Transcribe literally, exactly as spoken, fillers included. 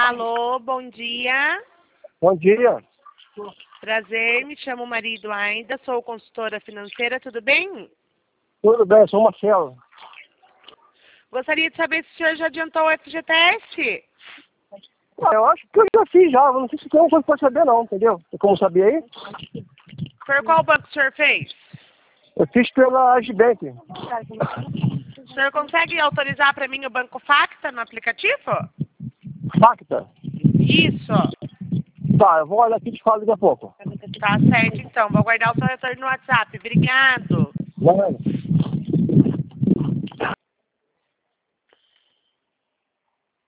Alô, bom dia. Bom dia. Prazer, me chamo Maria Eduarda, sou consultora financeira, tudo bem? Tudo bem, sou o Marcelo. Gostaria de saber se o senhor já adiantou o F G T S. Ah, eu acho que eu já fiz já, não sei se tem uma coisa pra saber não, entendeu? Tem como saber aí? Por qual banco o senhor fez? Eu fiz pela Agibank. O senhor consegue autorizar para mim o Banco Facta no aplicativo? Facta? Isso. Tá, eu vou olhar aqui e te falo daqui a pouco. Tá certo, então. Vou guardar o seu retorno no WhatsApp. Obrigado. Vai.